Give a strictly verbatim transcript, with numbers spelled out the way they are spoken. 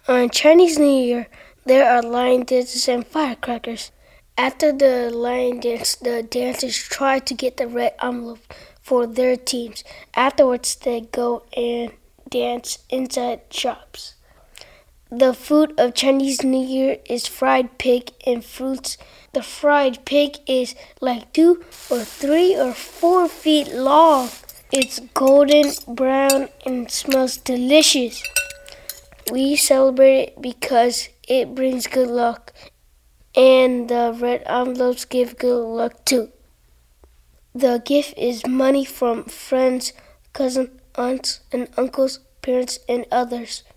On Chinese New Year, there are lion dances and firecrackers. After the lion dance, the dancers try to get the red envelope for their teams. Afterwards, they go and dance inside shops. The food of Chinese New Year is fried pig and fruits. The fried pig is like two or three or four feet long. It's golden brown and smells delicious. We celebrate it because it brings good luck, and the red envelopes give good luck too. The gift is money from friends, cousins, aunts, and uncles, parents, and others.